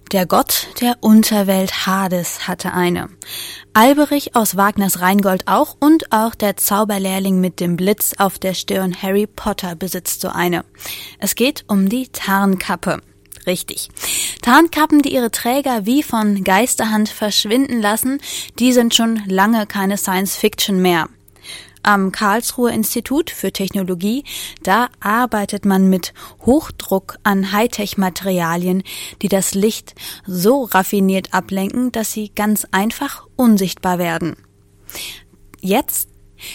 Der Gott der Unterwelt Hades hatte eine. Alberich aus Wagners Rheingold auch und auch der Zauberlehrling mit dem Blitz auf der Stirn Harry Potter besitzt so eine. Es geht um die Tarnkappe. Richtig. Tarnkappen, die ihre Träger wie von Geisterhand verschwinden lassen, die sind schon lange keine Science-Fiction mehr. Am Karlsruher Institut für Technologie, da arbeitet man mit Hochdruck an Hightech-Materialien, die das Licht so raffiniert ablenken, dass sie ganz einfach unsichtbar werden. Jetzt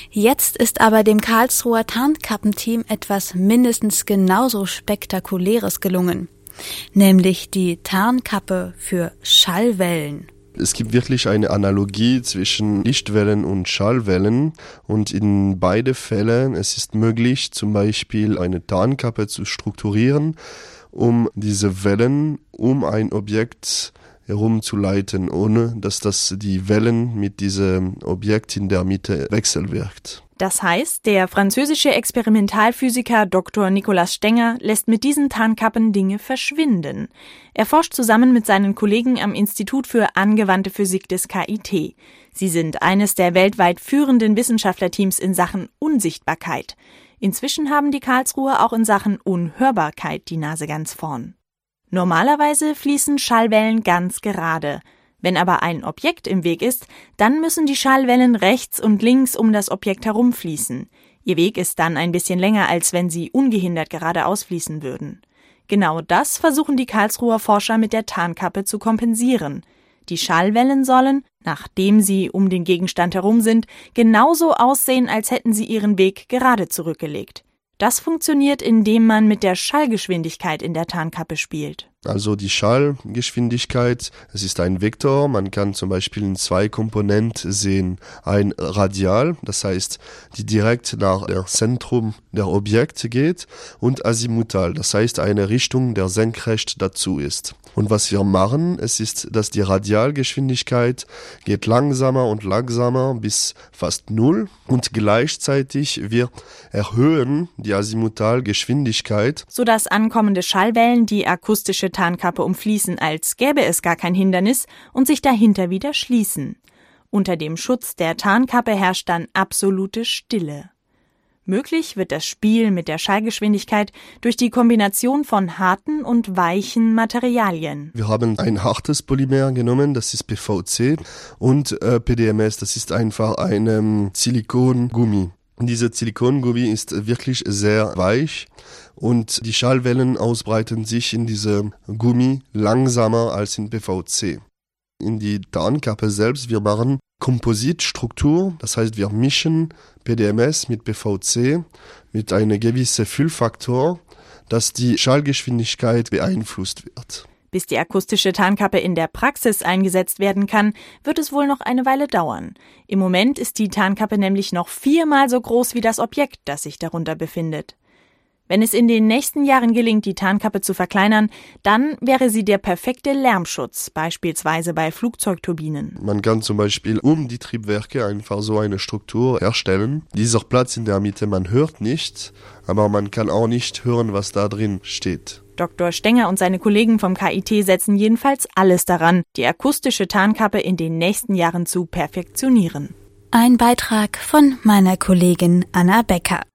ist aber dem Karlsruher Tarnkappenteam etwas mindestens genauso Spektakuläres gelungen, nämlich die Tarnkappe für Schallwellen. Es gibt wirklich eine Analogie zwischen Lichtwellen und Schallwellen und in beide Fällen es ist möglich, zum Beispiel eine Tarnkappe zu strukturieren, um diese Wellen um ein Objekt herumzuleiten, ohne dass die Wellen mit diesem Objekt in der Mitte wechselwirkt. Das heißt, der französische Experimentalphysiker Dr. Nicolas Stenger lässt mit diesen Tarnkappen Dinge verschwinden. Er forscht zusammen mit seinen Kollegen am Institut für angewandte Physik des KIT. Sie sind eines der weltweit führenden Wissenschaftlerteams in Sachen Unsichtbarkeit. Inzwischen haben die Karlsruher auch in Sachen Unhörbarkeit die Nase ganz vorn. Normalerweise fließen Schallwellen ganz gerade. Wenn aber ein Objekt im Weg ist, dann müssen die Schallwellen rechts und links um das Objekt herumfließen. Ihr Weg ist dann ein bisschen länger, als wenn sie ungehindert geradeaus fließen würden. Genau das versuchen die Karlsruher Forscher mit der Tarnkappe zu kompensieren. Die Schallwellen sollen, nachdem sie um den Gegenstand herum sind, genauso aussehen, als hätten sie ihren Weg gerade zurückgelegt. Das funktioniert, indem man mit der Schallgeschwindigkeit in der Tarnkappe spielt. Also die Schallgeschwindigkeit, es ist ein Vektor, man kann zum Beispiel in 2 Komponenten sehen. Ein Radial, das heißt, die direkt nach dem Zentrum der Objekte geht, und azimutal, das heißt eine Richtung, der senkrecht dazu ist. Und was wir machen, es ist, dass die Radialgeschwindigkeit geht langsamer und langsamer bis fast 0 und gleichzeitig wir erhöhen die Azimutalgeschwindigkeit, sodass ankommende Schallwellen die akustische Tarnkappe umfließen, als gäbe es gar kein Hindernis und sich dahinter wieder schließen. Unter dem Schutz der Tarnkappe herrscht dann absolute Stille. Möglich wird das Spiel mit der Schallgeschwindigkeit durch die Kombination von harten und weichen Materialien. Wir haben ein hartes Polymer genommen, das ist PVC, und PDMS, das ist einfach ein Silikongummi. Diese Silikongummi ist wirklich sehr weich und die Schallwellen ausbreiten sich in diesem Gummi langsamer als in PVC. In die Tarnkappe selbst, wir machen Kompositstruktur, das heißt wir mischen PDMS mit PVC mit einem gewissen Füllfaktor, dass die Schallgeschwindigkeit beeinflusst wird. Bis die akustische Tarnkappe in der Praxis eingesetzt werden kann, wird es wohl noch eine Weile dauern. Im Moment ist die Tarnkappe nämlich noch 4-mal so groß wie das Objekt, das sich darunter befindet. Wenn es in den nächsten Jahren gelingt, die Tarnkappe zu verkleinern, dann wäre sie der perfekte Lärmschutz, beispielsweise bei Flugzeugturbinen. Man kann zum Beispiel um die Triebwerke einfach so eine Struktur erstellen. Dieser Platz in der Mitte, man hört nicht, aber man kann auch nicht hören, was da drin steht. Dr. Stenger und seine Kollegen vom KIT setzen jedenfalls alles daran, die akustische Tarnkappe in den nächsten Jahren zu perfektionieren. Ein Beitrag von meiner Kollegin Anna Becker.